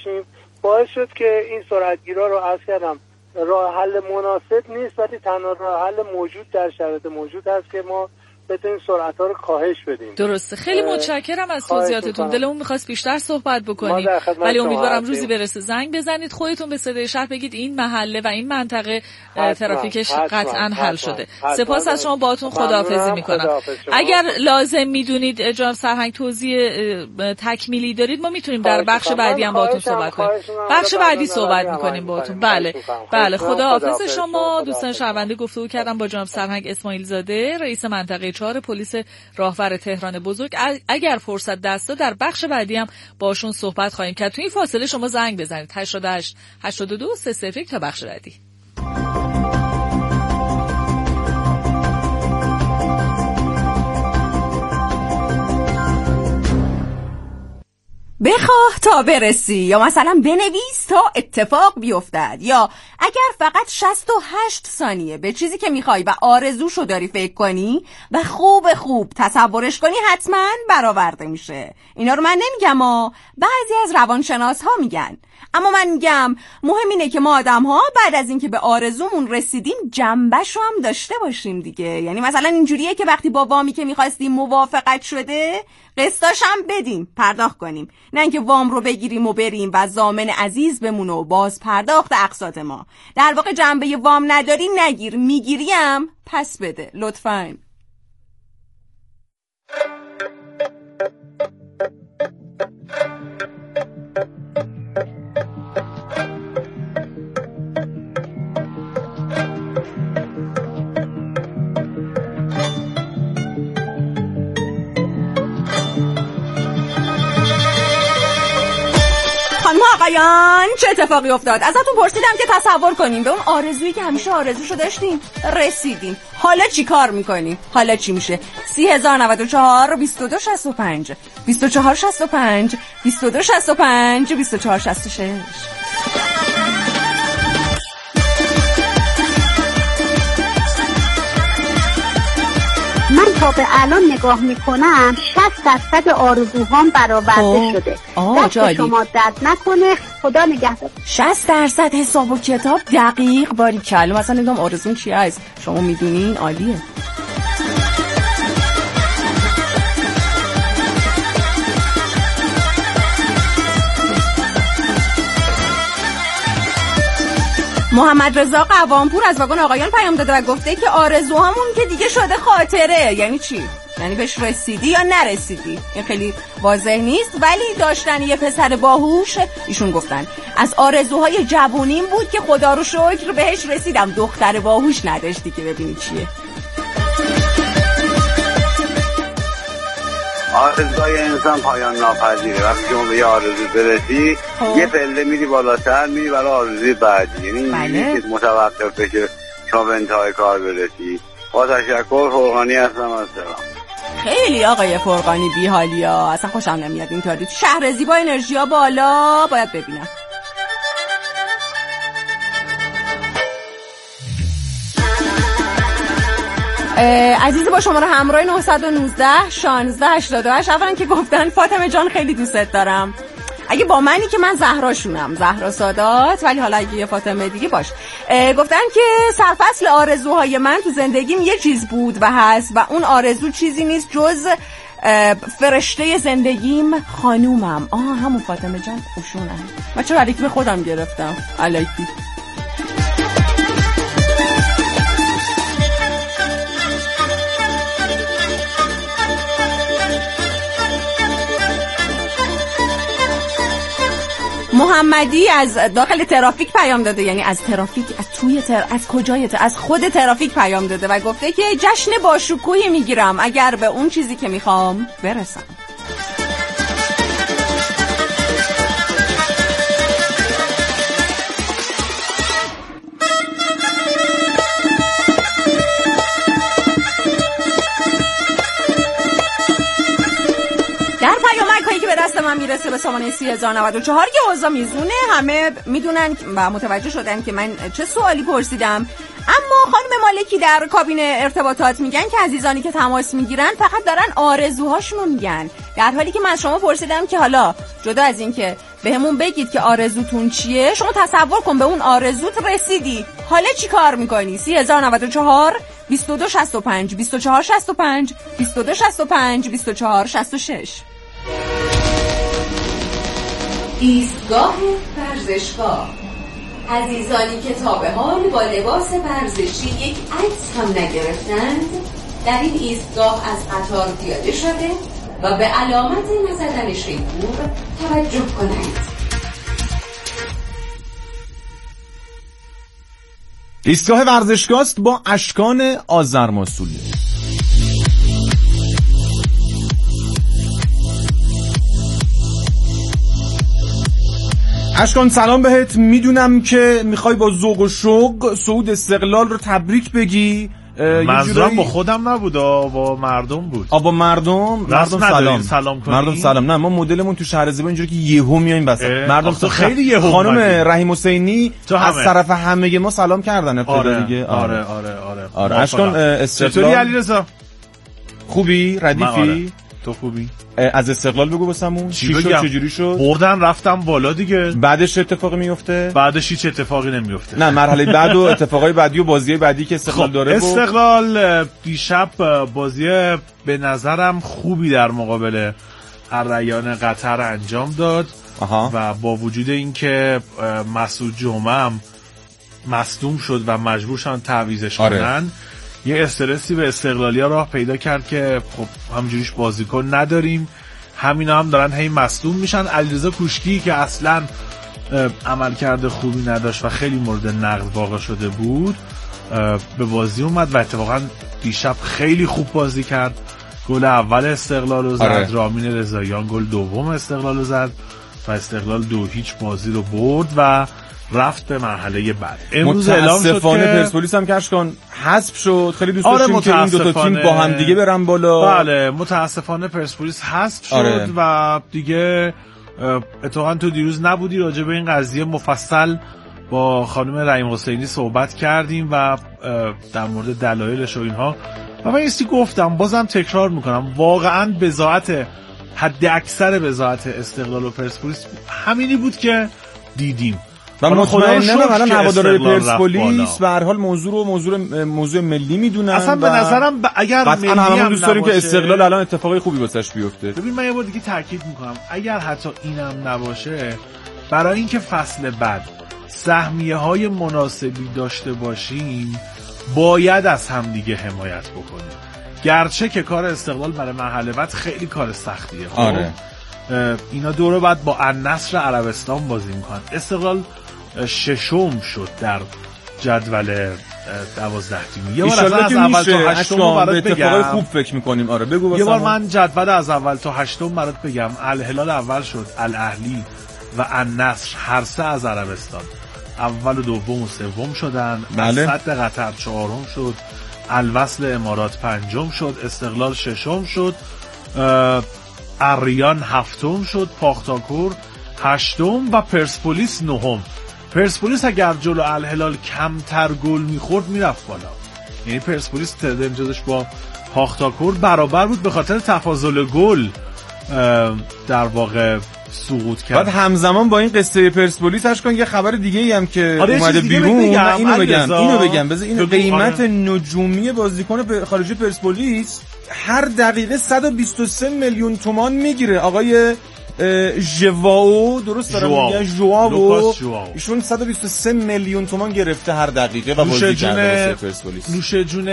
باشیم باعث شد که این سرعتگیرها رو عرض کردم راه حل مناسب نیست، ولی تنها راه حل موجود در شرایط موجود هست که ما بتونیم سرعت‌ها رو کاهش بدیم. درسته. خیلی متشکرم از توضیحاتتون. دلمون می‌خواست بیشتر صحبت بکنیم ولی امیدوارم روزی برسه زنگ بزنید خودتون به صدای شهر بگید این محله و این منطقه ترافیکش قطعاً حل شده. سپاس از شما، باهاتون خداحافظی می‌کنم. اگر لازم می‌دونید جناب سرهنگ توضیح تکمیلی دارید ما می‌تونیم در بخش بعدی هم باهاتون صحبت کنیم. بخش بعدی صحبت می‌کنیم باهاتون. بله خداحافظ شما. دوستان شنونده گفتگو کردم با جناب سرهنگ اسماعیل زاده رئیس منطقه 4 پلیس راهور تهران بزرگ. اگر فرصت دست داد در بخش بعدی هم باشون صحبت خواهیم کرد. تو این فاصله شما زنگ بزنید 88 82 301 تا بخش بعدی. بخواه تا برسی، یا مثلا بنویس تا اتفاق بیفتد، یا اگر فقط 68 ثانیه به چیزی که میخوای و آرزوشو داری فکر کنی و خوب تصورش کنی حتما برآورده میشه. اینا رو من نمیگم بعضی از روانشناس ها میگن، اما من میگم مهم اینه که ما آدم ها بعد از اینکه به آرزومون رسیدیم جنبشو هم داشته باشیم دیگه. یعنی مثلا اینجوریه که وقتی با وامی که میخواستیم موافقت شده قسطاش هم بدیم، پرداخت کنیم، نه اینکه وام رو بگیریم و بریم و ضامن عزیز بمونه و باز پرداخت اقساط ما. در واقع جنبه وام نداری نگیر، میگیریم پس بده لطفاً. آقایان چه اتفاقی افتاد؟ ازتون پرسیدم که تصور کنیم به اون آرزویی که همیشه آرزوشو داشتیم رسیدیم، حالا چی کار میکنیم؟ حالا چی میشه؟ 3094 2265 2465 2265 2466. من تا به الان نگاه میکنم 60% آرزوهام برآورده شده. دست شما درد نکنه، خدا نگهدار. 60% حساب و کتاب دقیق باریکلا. مثلا نگم آرزون چی هست شما میدونین؟ عالیه. محمد رضا قوامپور از واگن آقایان پیام داده و گفته که آرزوهامون که دیگه شده خاطره. یعنی چی؟ یعنی بهش رسیدی یا نرسیدی؟ این خیلی واضح نیست، ولی داشتن یه پسر باهوش ایشون گفتن از آرزوهای جوونیم بود که خدا رو شکر بهش رسیدم. دختر باهوش نداشتی که ببینی چیه. آرزوهای انسان پایان ناپذیره. وقتی شما به یه آرزو برسی یه پله میری بالاتر میری برای آرزوی بعدی. یعنی اینجوری که متوقف بشه شما به انتهای کار برسی. با تشکر. فرقانی هستم از تهران. خیلی آقای فرقانی بی‌حالی ها، اصلا خوشم نمیاد اینطوری. شهر زیبا انرژی ها بالا، باید ببینم. عزیز با شماره همراه 919 16 88. اولا که گفتن فاطمه جان خیلی دوست دارم. اگه با منی که من زهراشونم، زهرا سادات، ولی حالا اگه یه فاطمه دیگه باش. گفتن که سرفصل آرزوهای من تو زندگیم یه چیز بود و هست و اون آرزو چیزی نیست جز فرشته زندگیم خانومم. همون فاطمه جان اوشونه. من چرا علیکی به خودم گرفتم؟ علیکی. محمدی از داخل ترافیک پیام داده، یعنی از ترافیک، از توی از کجای از خود ترافیک پیام داده و گفته که جشن باشکوهی میگیرم اگر به اون چیزی که میخوام برسم. دست من میرسه به سامانه 3094 یه اوضاع میزونه. همه میدونن و متوجه شدن که من چه سوالی پرسیدم، اما خانم مالکی در کابین ارتباطات میگن که عزیزانی که تماس میگیرن فقط دارن آرزوهاشونو میگن، در حالی که من شما پرسیدم که حالا جدا از این که بهمون بگید که آرزوتون چیه. شما تصور کن به اون آرزوت رسیدی، حالا چی کار میکنی؟ 3094 2265 2465 2265 2466. ایستگاه ورزشگاه. عزیزانی که تا به حال با لباس ورزشی یک عکس هم نگرفتند، در این ایستگاه از قطار پیاده شده و به علامت نزدن شیپور توجه کنند. ایستگاه ورزشگاه است با اشکان آذرماسولی. اشکان سلام بهت. میدونم که میخوای با ذوق و شوق صعود استقلال رو تبریک بگی. منظورم با خودم نبود، با مردم بود. با مردم سلام کنی. مردم سلام. نه ما مدلمون تو شهر زیبا اینجوری که یهو میایم وسط. مردم تو خیلی یهو. خانم رحیم حسینی از طرف همه ما سلام کردن ابتدا دیگه. آره. اشکان استقلال. علیرضا خوبی؟ ردیفی؟ تو خوبی؟ از استقلال بگو بسمون چی شد، چجوری شد؟ بردن رفتم بالا دیگه. بعدش اتفاقی میفته؟ بعدش هیچ اتفاقی نمیفته. نه مرحله بعد و اتفاقای بعدی و بازی بعدی که استقلال داره. استقلال دیشب بازی به نظرم خوبی در مقابل الریان قطر انجام داد. و با وجود اینکه مسعود جمعه مصدوم شد و مجبور شدن تعویضش کنن، یه استرسی به استقلالیا راه پیدا کرد که خب همجوریش بازیکن نداریم، همینا هم دارن هی مصدوم میشن. علیرضا کوشکی که اصلا عملکرد خوبی نداشت و خیلی مورد نقد واقع شده بود به بازی اومد و اتفاقا دیشب خیلی خوب بازی کرد. گل اول استقلال رو زد. رامین رضاییان گل دوم استقلال رو زد و استقلال 2-0 بازی رو برد و رفت به مرحله بعد. امروز اعلام شد که پرسپولیس هم کشکان حذف شد. خیلی دوست داشتیم که این دو تا تیم با هم دیگه برن بالا. بله متاسفانه پرسپولیس حذف شد. و دیگه اتفاقا تو دیروز نبودی، راجع به این قضیه مفصل با خانم رحیم حسینی صحبت کردیم و در مورد دلایلش و اینها. و من یه گفتم بازم تکرار میکنم، واقعا بضاعت حد اکثر بضاعت استقلال و پرسپولیس همینی بود که دیدیم. و مطمئنم الان هوادارهای پرسپولیس به هر حال موضوع ملی میدونن. اصلا به نظرم اگر ملی هم دوست داریم که استقلال الان اتفاقی خوبی واسش بیفته. ببین من یه بار دیگه تاکید میکنم، اگر حتی اینم نباشه، برای اینکه فصل بعد سهمیه‌های مناسبی داشته باشیم باید از هم دیگه حمایت بکنیم. گرچه که کار استقلال برای مرحله بعد خیلی کار سختیه. اینا دوره بعد با النصر عربستان بازی میکنن. استقلال ششم شد در جدول 12 تیمی. یه بار از اول تا هشتم برات بگم. خوب فکر میکنیم. بگو. یه بار من جدول از اول تا هشتم برات بگم. الهلال اول شد، الاهلی و النصر هر سه از عربستان اول و دوم و سوم شدن. صد قطر چهارم شد، الوصل امارات پنجم شد، استقلال ششم شد، الریان هفتم شد، پاختاکور هشتم و پرسپولیس نهم. پرسپولیس اگر جلو الهلال کمتر گل میخورد میرفت بالا. یعنی پرسپولیس تعداد امتیازش با پاختاکور برابر بود، به خاطر تفاضل گل در واقع سقوط کرد. بعد همزمان با این قصه پرسپولیس اشکان یه خبر دیگه ای هم که اومده بیرون. اینو بگم بذار این قیمت نجومی بازیکن خارجی پرسپولیس هر دقیقه 123 میلیون تومان میگیره. آقای ژواو، درست دارم میگم؟ ژواو ایشون 123 میلیون تومان گرفته هر دقیقه و بازی کرده واسه پرسپولیس. نوش جون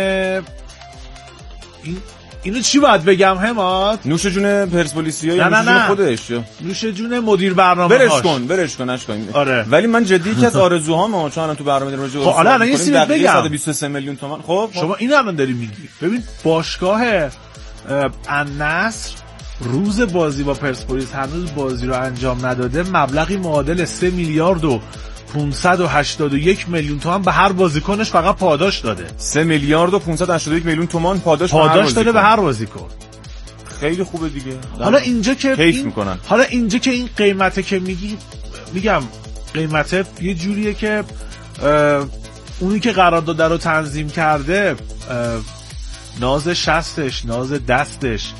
اینو چی باید بگم همات؟ نوش جون پرسپولیسیا یا نوش جون خودش؟ نوش جون مدیر برنامه‌هاش. برش کن اشکان. ولی من جدی که از آرزوهام چون تو برنامه دارم خب الان یه چیزی بگم. 123 میلیون تومان. خب شما اینو الان داری میگی. ببین باشگاه النصر روز بازی با پرسپولیس هنوز بازی رو انجام نداده، مبلغی معادل 3 میلیارد و 581 میلیون تومان به هر بازیکنش فقط پاداش داده. 3 میلیارد و 581 میلیون تومان پاداش داده به هر بازیکن. خیلی خوبه دیگه. حالا اینجا که میکنن. حالا اینجا که این قیمته که میگم قیمته یه جوریه که اونی که قرارداد رو تنظیم کرده ناز شستش، ناز دستش،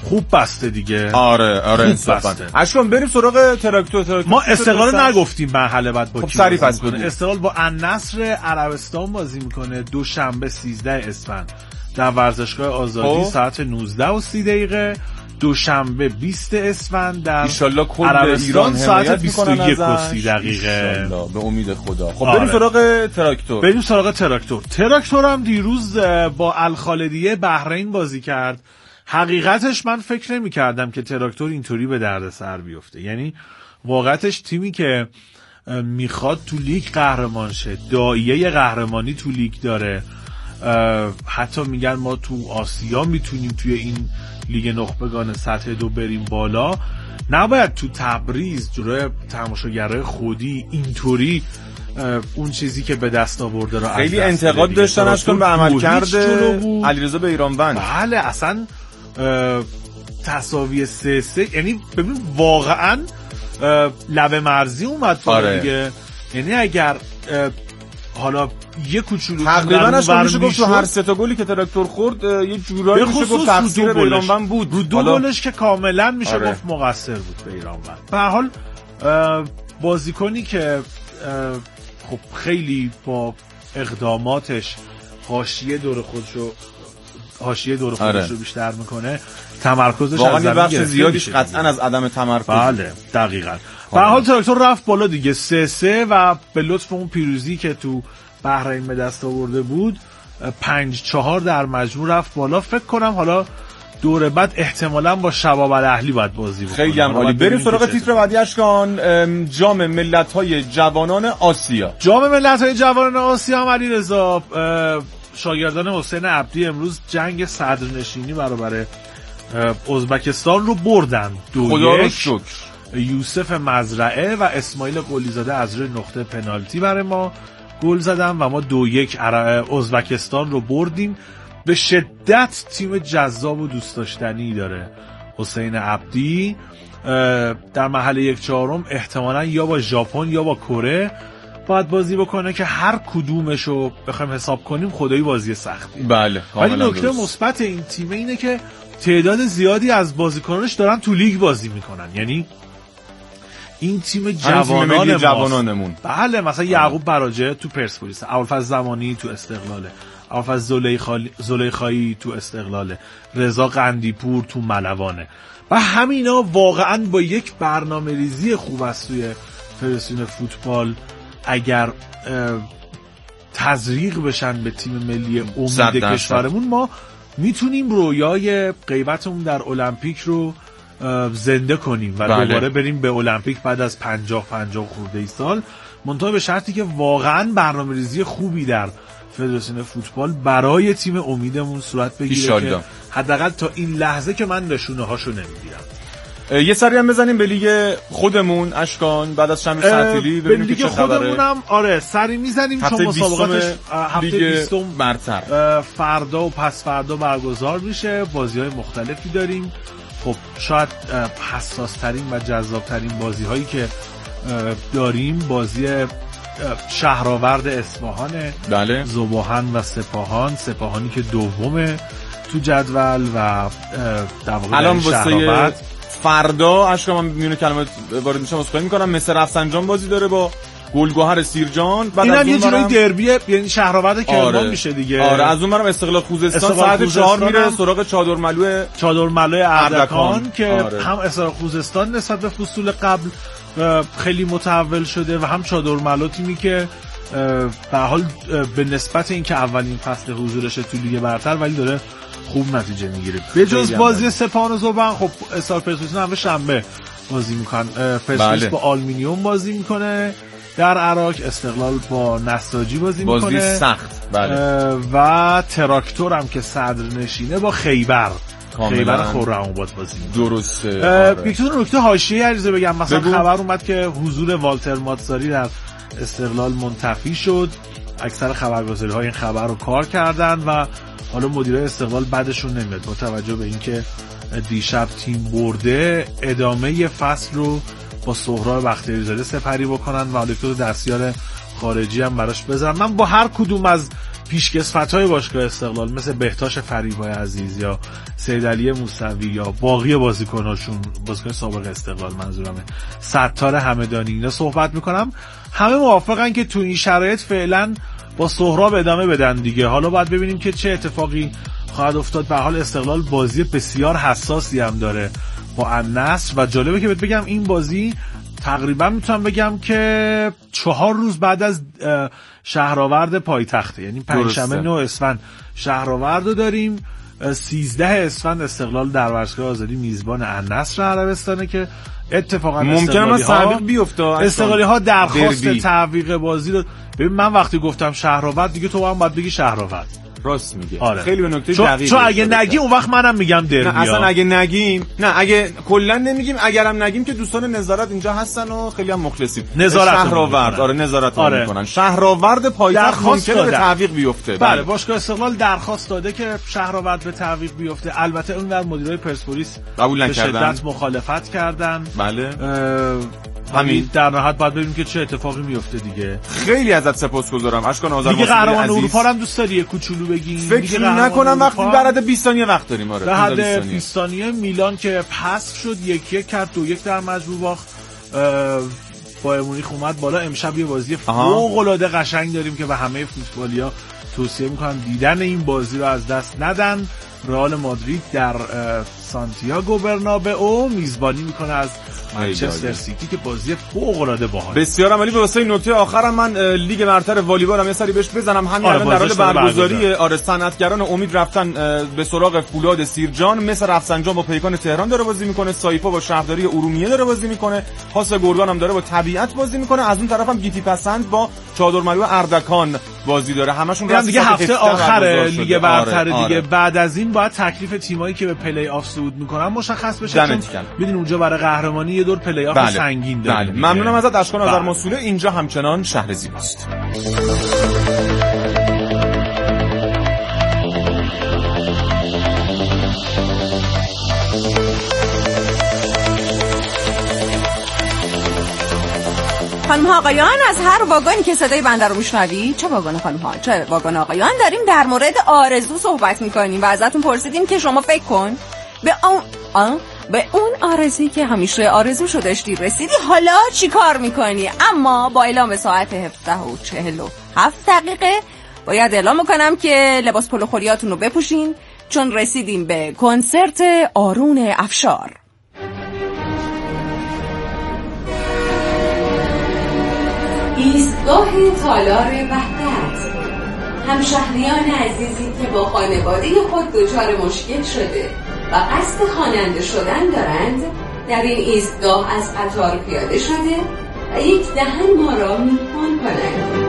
خوب بسته دیگه. آره انصافا. اشکان بریم سراغ تراکتور. ما استقلال نگفتیم مرحله بعد با خب سری پس بدیم. استقلال با النصر عربستان بازی میکنه دوشنبه 13 اسفند در ورزشگاه آزادی ساعت 19:30. دوشنبه 20 اسفند در عربستان ساعت 21:30. به امید خدا. خب بریم سراغ تراکتور. تراکتور هم دیروز با الخالدیه بحرین بازی کرد. حقیقتش من فکر نمی کردم که تراکتور اینطوری به درد سر بیفته. یعنی واقعتش تیمی که میخواد تو لیگ قهرمان شه، داعیه قهرمانی تو لیگ داره، حتی میگن ما تو آسیا میتونیم توی این لیگ نخبگان سطح 2 بریم بالا، نباید تو تبریز جلوی تماشاگرای خودی اینطوری اون چیزی که به دست آورده رو خیلی انتقاد داشتن از به عملکرد علیرضا بیرانوند. بله اصلا تساوی 3-3 یعنی ببین واقعا لبه مرزی اومد دیگه. یعنی اگر حالا یه کوچولو تقریبا اش میشه گفت تو هر سه تا گلی که تراکتور خورد یه جورایی میشه گفت تقصیر بیرانوند بود. رو دو گلش که کاملا میشه گفت مقصر بود بیرانوند. به هر حال بازیکنی که خب خیلی با اقداماتش حاشیه دور خودش رو بیشتر میکنه، تمرکزش واقعا یه بخش زیادیش قطعا از عدم تمرکز. بله دقیقاً. به هر حال تراکتور رفت بالا دیگه 3-3 و به لطف اون پیروزی که تو بحرین به دست آورده بود 5-4 در مجموع رفت بالا. فکر کنم حالا دور بعد احتمالاً با شباب الاهلی باید بازی بکنه. خیلی هم عالی. بریم سراغ تیتر بعدی اشکان. جام ملت‌های جوانان آسیا. جام ملت‌های جوانان آسیا هم علیرضا شاگردان حسین عبدی امروز جنگ صدرنشینی برابر ازبکستان رو بردن 2-1. خدا رو شکر. یوسف مزرعه و اسماعیل قلیزاده از روی نقطه پنالتی برای ما گل زدن و ما 2-1 ازبکستان رو بردیم. به شدت تیم جذاب و دوست داشتنی داره حسین عبدی. در مرحله 1/4 احتمالاً یا با ژاپن یا با کره باید بازی بکنه که هر کدومشو بخوایم حساب کنیم خدایی بازی سختی. بله. ولی نکته مثبت این تیم اینه که تعداد زیادی از بازیکنانش دارن تو لیگ بازی میکنن. یعنی این تیم جوانانمون. بله مثلا یعقوب براجه تو پرسپولیس، ابوالفضل زمانی تو استقلاله، ابوالفضل زلیخایی تو استقلاله، رضا قندیپور تو ملوانه و همینا واقعا با یک برنامه‌ریزی خوب است توی فدراسیون فوتبال اگر تزریق بشن به تیم ملی امید کشورمون ما میتونیم رویای غیبتمون در المپیک رو زنده کنیم و دوباره بریم به المپیک بعد از 50 خورده سال، منتها به شرطی که واقعا برنامه‌ریزی خوبی در فدراسیون فوتبال برای تیم امیدمون صورت بگیره که حداقل تا این لحظه که من نشونه هاشو نمی‌بینم. یه سری هم بزنیم به لیگ خودمون اشکان بعد از شمس تعطیلی ببینیم که چه خبره. خودمون هم آره سری میزنیم چون مسابقاتش هفته 20 برتر فردا و پس فردا برگزار میشه. بازی‌های مختلفی داریم. خب شاید حساس ترین و جذاب ترین بازی هایی که داریم بازی شهرآورد اصفهان، بله. ذوباهن و سپاهانی که دومه تو جدول و در واقع الان واسه فردا اشکا من میونه کلمات وارد میشم اسخای میکنم. مصر رفسنجان بازی داره با گلگهر سیرجان. بعد این هم یه جوری دربی یعنی شهرآورد کرمان میشه دیگه. آره از اون برم استقلال خوزستان ساعت 4 میره سراغ چادرملو اردکان که هم استقلال خوزستان نسبت به فصول قبل خیلی متحول شده و هم چادرملو تیمی که به حال به نسبت اینکه اولین فصل حضورش تو لیگ برتر ولی داره خوب نتیجه میگیره. به جز بازی سپاهان و ذوباهن خب استقلال پرسپولیس هم شنبه بازی میکنن. پرسپولیس با آلومینیوم بازی میکنه در عراق، استقلال با نساجی بازی میکنه. بازی سخت. بله. و تراکتور هم که صدرنشینه با خیبر خرم‌آباد بازی میکنه. درسته. یک نکته حاشیه‌ای عریضه بگم مثلا خبر اومد که حضور والتر ماتزاری در استقلال منتفی شد. اکثر خبرگزاری‌ها این خبر رو کار کردن و حالا مدیرای استقلال بعدشون نمیاد با توجه به اینکه دیشب تیم برده ادامه فصل رو با سهراب بختیاری‌زاده سپری بکنن و حالا تو دستیار خارجی هم براش بذارن. من با هر کدوم از پیشکسوت‌های باشگاه استقلال مثل بهتاش فریبای عزیز یا سید علی موسوی یا باقی بازیکناشون، بازیکن سابق استقلال منظورمه، ستار همدانی، اینا صحبت میکنم. همه موافقن که تو این شرایط فعلا با سهراب ادامه بدن دیگه. حالا باید ببینیم که چه اتفاقی خواهد افتاد. به حال استقلال بازی بسیار حساسی هم داره با النصر و جالبه که بهت بگم این بازی تقریبا میتونم بگم که 4 روز بعد از شهرآورد پایتخته، یعنی پنجشنبه 9 اسفند شهرآورد رو داریم، 13 اسفند استقلال در ورزشگاه آزادی میزبان النصر عربستانه که اتفاقا ممکنه تعویق بیفته. استقلالی ها درخواست تعویق بازی رو ببین، من وقتی گفتم شهرآورد دیگه تو هم باید بگی شهرآورد. راست میگه. آره. خیلی به نکته دقیقی. چون اگه نگی اون وقت منم میگم دربی. نه اصلا اگه نگیم، نه اگه کلا نمیگیم، اگرم نگیم که دوستان نظارت اینجا هستن و خیلی هم مخلصیم. شهرآورد نظارت میکنن. شهرآورد پایتخت ممکنه به تعویق بیفته. بله باشگاه استقلال درخواست داده که شهرآورد به تعویق بیفته. البته اونور مدیرای پرسپولیس قبول نکردن، شدت مخالفت کردن. بله. همین در نهایت باید ببینیم که چه اتفاقی میفته دیگه. خیلی ازت سپاسگزارم اشکان آذرماسولی عزیز. دیگه قهرمان اروپا هم دوست داری کوچولو بگیم؟ فکر نکنم وقتی بعد 20 ثانیه وقت داریم. آره در حد 20 ثانیه میلان که پس شد 1-1 کرد، 2-1 در مجموع باخت. بایر مونیخ اومد بالا. امشب یه بازی فوق العاده قشنگ داریم که به همه فوتبالیا توصیه میکنم دیدن این بازی رو از دست ندن. رئال مادرید در سانتیاگو برنابئو میزبانی میکنه از منچستر سیتی که بازی فوق العاده باحاله. بسیار عالی. به واسه نکته آخرم من لیگ برتر والیبال هم یه سری بهش بزنم. همین الان در حال برگزاری صنعتگران امید رفتن به سراغ فولاد سیرجان. مثل رفسنجان با پیکان تهران داره بازی میکنه. سایپا با شهرداری ارومیه داره بازی میکنه. خاص گرگان هم داره با طبیعت بازی میکنه. از اون طرف هم گیتی پسند با چادرملو اردکان بازی داره. همشون دیگه هفته آخر لیگ برتر دیگه. بعد از این باید تکلیف تیمایی که به پلی آف صعود میکنن مشخص بشه، چون ببین اونجا برای قهرمانی یه دور پلی آف سنگین داره. ممنونم ازت اشکان آذرماسولی. اینجا همچنان شهر زیباست. خانم ها آقایان، از هر واگانی که صدای بنده رو میشنوی، چه واگن خانم ها چه واگن آقایان، داریم در مورد آرزو صحبت میکنیم و ازتون پرسیدیم که شما فکر کن به اون آرزویی که همیشه آرزوشو داشتی رسیدی، حالا چی کار میکنی؟ اما با اعلام ساعت 17:47 باید اعلام میکنم که لباس پلو خوریاتون رو بپوشین، چون رسیدیم به کنسرت آرون افشار. ایستگاه تالار وحدت. همشهریان عزیزی که با خانواده خود دچار مشکل شده و قصد خواننده شدن دارند، در این ایستگاه از قطار پیاده شده و یک دهن ما را میهمان کنند.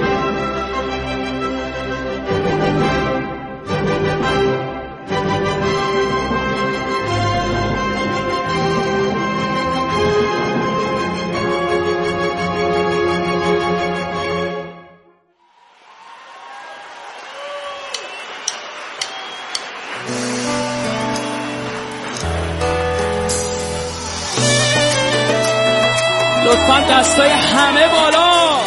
لطفاً دستای همه بالا.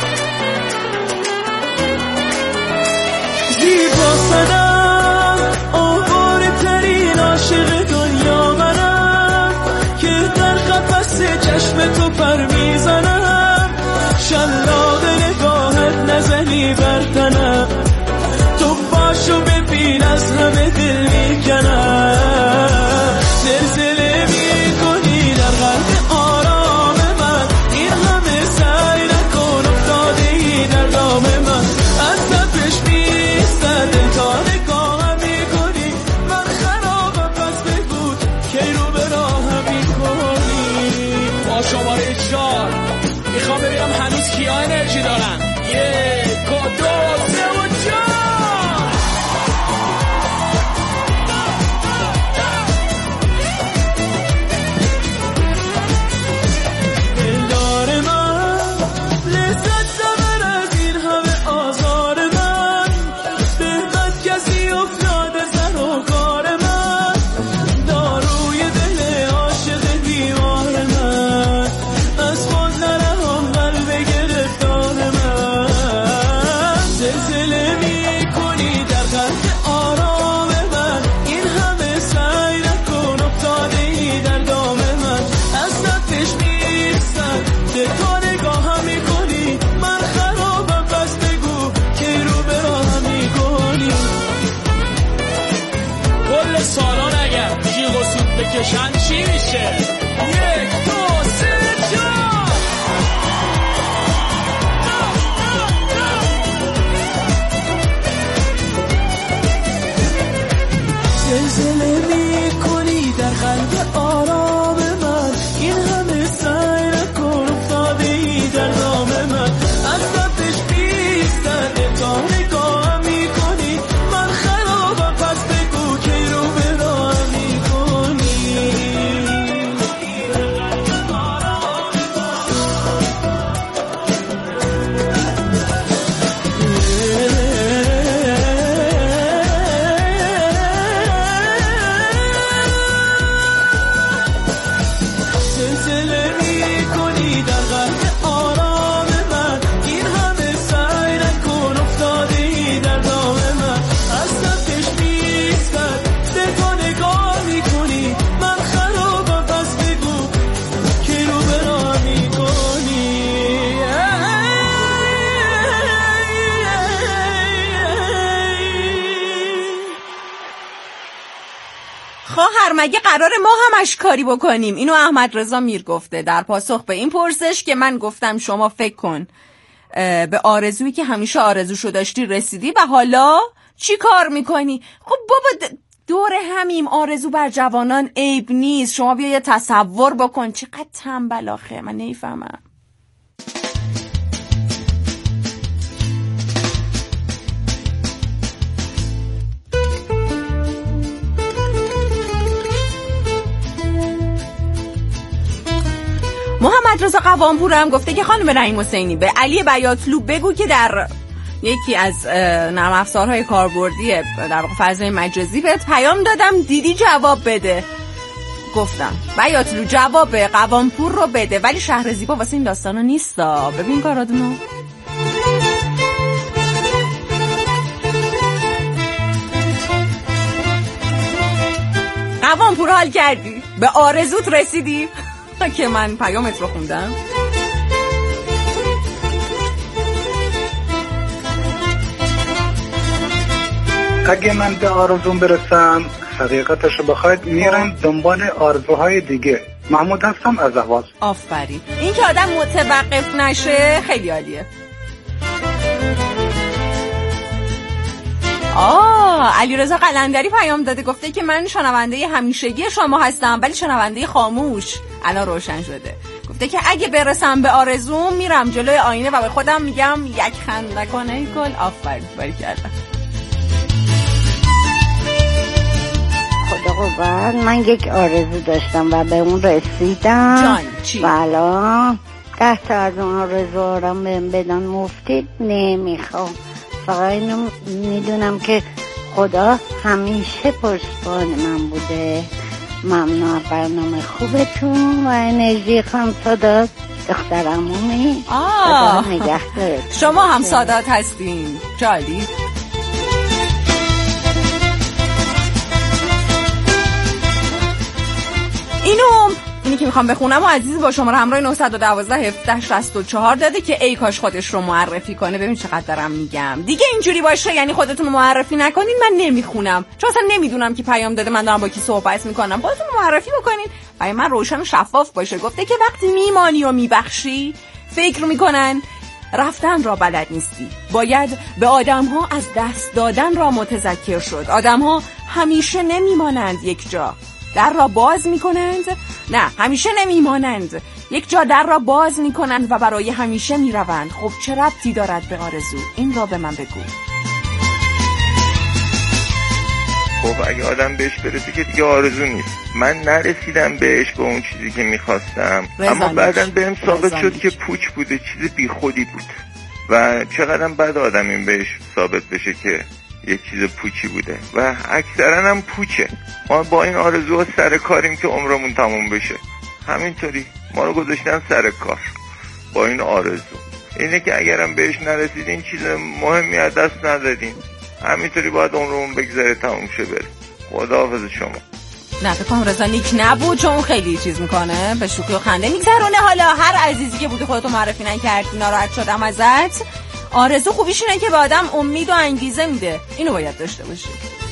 زیبا صدم آواره ترین عاشق دنیا منم، که در قفس چشم تو پر میزنم، شلاق نگاهت نزنی بر تنم، تو باشو ببین از همه دل میکنم، زلزله میکنی در قلب آرام من، این همه سعی نکن افتاده ای در دام من، از تپش میستن دل تا نگاهم میکنی، من خرابم پس بگو کی رو به راهم میکنی. با شماره 4 میخوام ببینم هنوز کیا مگه قرار ما همش کاری بکنیم؟ اینو احمد رضا میر گفته در پاسخ به این پرسش که من گفتم شما فکر کن به آرزویی که همیشه آرزوشو داشتی رسیدی و حالا چی کار میکنی؟ خب بابا دور همیم، آرزو بر جوانان عیب نیست. شما بیا یه تصور بکن چقدر تنبل آخه، من نمیفهمم. محمد رضا قوامپور هم گفته که خانم رحیم حسینی به علی بیاطلو بگو که در یکی از نرم افزارهای کاربردی در واقع فضای مجازی بهت پیام دادم دیدی جواب بده. گفتم بیاطلو جواب قوامپور رو بده، ولی شهر زیبا واسه این داستانا نیستا. ببین کاراتونو. قوامپور حال کردی؟ به آرزوت رسیدی؟ که من پیامت رو خوندم. اگه من به آرزوم برسم حقیقتشو بخواید میرم دنبال آرزوهای دیگه. محمود هستم از اهواز. آفرین. این که آدم متوقف نشه خیلی عالیه. علیرضا قلندری پیام داده، گفته که من شنونده همیشگی شما هستم ولی شنونده خاموش. الان روشن شده. گفته که اگه برسم به آرزوم میرم جلوی آینه و به خودم میگم یک خنده کن ای گل. آفرین، باریکلا. خدا قربان، من یک آرزو داشتم و به اون رسیدم. جان چی؟ بلا 10 تا از اون آرزوها رو بهم بدن مفتی نمیخوام. فقط اینو میدونم که خدا همیشه پشتبان من بوده. ممنون برنامه خوبتون و انرژی خانم سادات دختر عمومی. خدا نگهدارتون. شما هم سادات هستین. جالی. اینی که میخوام بخونم و عزیز با شماره همراه 912 1764 داده که ای کاش خودش رو معرفی کنه. ببین چقدر دارم میگم دیگه اینجوری باشه، یعنی خودتون رو معرفی نکنین من نمیخونم، چون اصلا نمیدونم کی پیام داده، من دارم با کی صحبت میکنم. خودتون رو معرفی بکنین برای من روشن و شفاف باشه. گفته که وقتی میمانی و میبخشی فکر میکنن رفتن را بلد نیستی، باید به آدم‌ها از دست دادن را متذکر شد. آدم‌ها همیشه نمیمانند یک جا، در را باز میکنند. نه، همیشه نمیمانند یک جا، در را باز میکنند و برای همیشه میروند. خب چه ربطی دارد به آرزو؟ این را به من بگو. خب اگه آدم بهش برسه که دیگه آرزو نیست. من نرسیدم بهش به اون چیزی که میخواستم، اما بعداً بهم ثابت شد که پوچ بوده، چیز بی خودی بود و چقدرم بد آدم این بهش ثابت بشه که یک چیز پوچی بوده و اکثرا هم پوچه. ما با این آرزوها سر کاریم که عمرمون تموم بشه. همینطوری ما رو گذاشتن سر کار با این آرزو. اینه که اگرم بهش نرسیدین چیز مهمی از دست ندادین، همینطوری باید عمرمون بگذره تموم شه بره. خداحافظ شما. نه فکر کنم رضا نیک نبود، چون خیلی چیز میکنه، به شوخی و خنده میگذرونه. حالا هر عزیزی که بوده خودتو معرفی نکردی، ناراحت شدم ازت. آرزو خوبیش اینه که به آدم امید و انگیزه میده، اینو باید داشته باشی.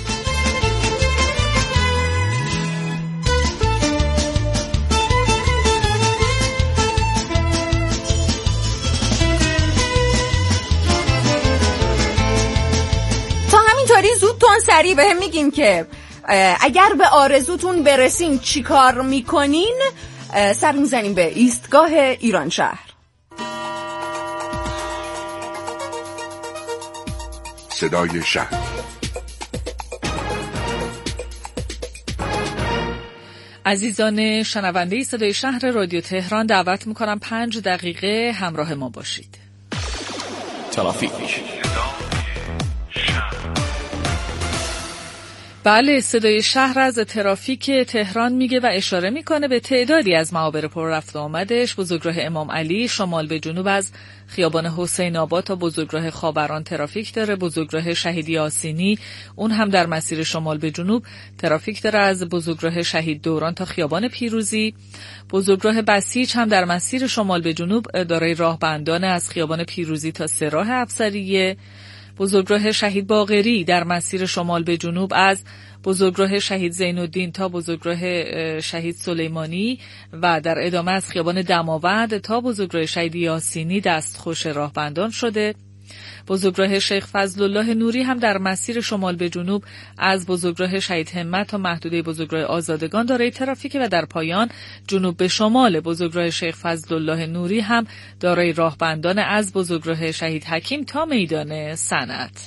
تا همینطوری زودتون سریع به هم میگین که اگر به آرزوتون برسین چی کار میکنین. سر میزنیم به ایستگاه ایران شهر. صدای شهر. عزیزان شنونده صدای شهر رادیو تهران، دعوت میکنم 5 دقیقه همراه ما باشید. ترافیک. بله، صدای شهر از ترافیک تهران میگه و اشاره میکنه به تعدادی از معابر پر رفت و آمدش. بزرگراه امام علی شمال به جنوب از خیابان حسین آباد تا بزرگراه خاوران ترافیک داره. بزرگراه شهید یاسینی اون هم در مسیر شمال به جنوب ترافیک داره، از بزرگراه شهید دوران تا خیابان پیروزی. بزرگراه بسیج هم در مسیر شمال به جنوب دارای راهبندان از خیابان پیروزی تا سراح افسریه. بزرگراه شهید باقری در مسیر شمال به جنوب از بزرگراه شهید زین‌الدین تا بزرگراه شهید سلیمانی و در ادامه از خیابان دماوند تا بزرگراه شهید یاسینی دستخوش راهبندان شده. بزرگراه شیخ فضلالله نوری هم در مسیر شمال به جنوب از بزرگراه شهید همت تا محدوده بزرگراه آزادگان دارای ترافیک و در پایان جنوب به شمال بزرگراه شیخ فضلالله نوری هم دارای راهبندان از بزرگراه شهید حکیم تا میدان صنعت.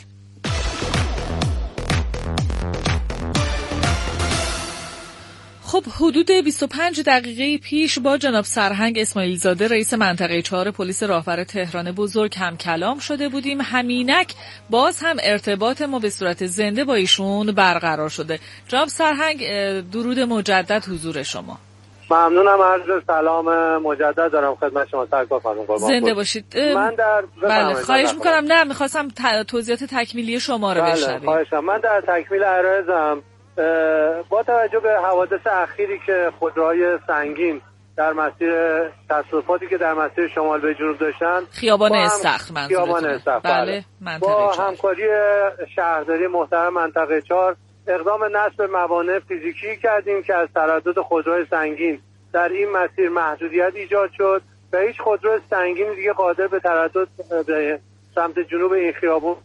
خب حدود 25 دقیقه پیش با جناب سرهنگ اسماعیل زاده رئیس منطقه 4 پلیس راهور تهران بزرگ هم کلام شده بودیم. همینک باز هم ارتباط ما به صورت زنده با ایشون برقرار شده. جناب سرهنگ درود مجدد حضور شما. ممنونم. عرض سلام مجدد دارم خدمت شما سرکار خانم قربان. زنده باشید. من در بله خواهش میکنم. نه میخواستم توضیحات تکمیلی شما رو بشنویم. خواهشم. من در تکمیل عرضم با توجه به حوادث اخیری که خودروهای سنگین در مسیر تصادفاتی که در مسیر شمال به جنوب داشتن، خیابان استخر بله با همکاری شهرداری محترم منطقه 4 اقدام نصب موانع فیزیکی کردیم که از تردد خودروهای سنگین در این مسیر محدودیت ایجاد شد و هیچ خودرو سنگین دیگه قادر به تردد به سمت جنوب این خیابون.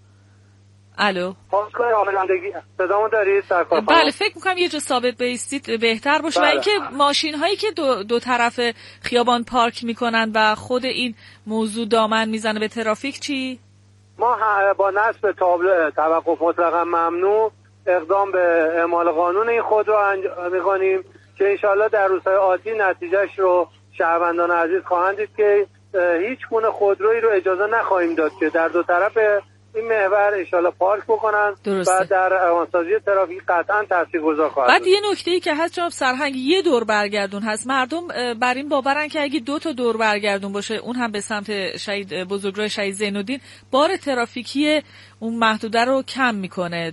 الو پاسگاه رانندگی صدامو دارید سرکار؟ بله فکر میکنم یه جا ثابت بایستید بهتر باشه. بله. و اینکه ماشین هایی که دو طرف خیابان پارک میکنن و خود این موضوع دامن میزنه به ترافیک چی؟ ما با نصب تابلو توقف مطلقا ممنوع اقدام به اعمال قانون این خود رو انجام میکنیم که انشالله در روزهای آتی نتیجهش رو شهروندان عزیز خواهند دید که هیچ گونه خودرویی رو اجازه نخواهیم داد که در دو طرف این محور انشالله پارک بکنن. درسته. و در روانسازی ترافیک قطعا تاثیرگذار خواهد بعد بود. یه نکته‌ای که هست جناب سرهنگ، یه دور برگردون هست. مردم بر این باورن که اگه 2 تا دور برگردون باشه اون هم به سمت شهید بزرگراه شهید زین‌الدین بار ترافیکی اون محدوده رو کم میکنه،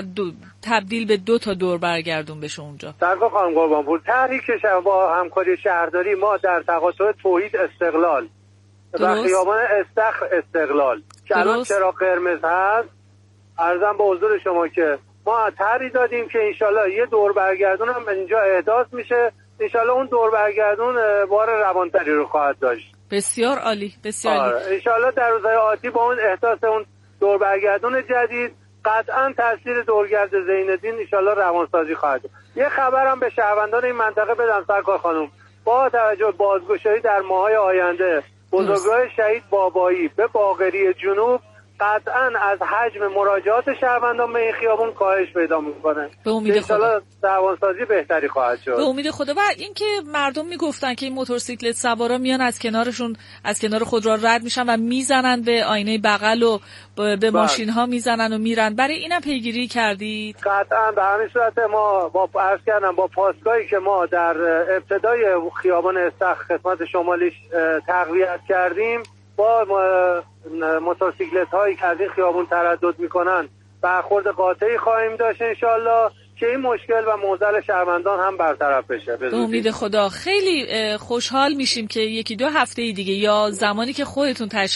تبدیل به 2 تا دور برگردون بشه اونجا. سرکار خانم قربانپور تحریک با همکاری شهرداری ما در تقاطع توحید استقلال و خیابان استخر استقلال که الان چراغ قرمز هست، عرضم به حضور شما که ما طرحی دادیم که انشالله یه دور برگردون هم اینجا احداث میشه. انشالله اون دور برگردون بار روانتری رو خواهد داشت. بسیار عالی، بسیار عالی. انشالله در روزهای آتی با اون احداث اون دور برگردون جدید قطعا تاثیر دورگرد زین‌الدین انشالله روانسازی خواهد. یه خبرم به شهروندان این منطقه بدم سرکار خانم، با توجه به بازگشایی در ماه‌های آینده بزرگراه شهید بابایی به باقری جنوب قطعا از حجم مراجعات شهروندان به این خیابون کاهش پیدا میکنه. به امید خدا دوانسازی بهتری خواهد شد. به امید خدا. و اینکه مردم میگفتن که این موتورسیکلت سوارا میان از کنار خودرو رد میشن و میزنن به آینه بغل و به ماشین ها میزنن و میرن، برای اینم پیگیری کردید؟ قطعا به همین صورت ما با عرض کردم با پاسگاهی که ما در ابتدای خیابان استخر خدمت شمالیش تقویت کردیم با موتورسیکلت هایی که از این خیابون تردد میکنن برخورد قاطعی خواهیم داشت انشالله که این مشکل و معضل شهروندان هم برطرف بشه. به امید خدا. خیلی خوشحال میشیم که 1-2 هفته دیگه یا زمانی که خودتون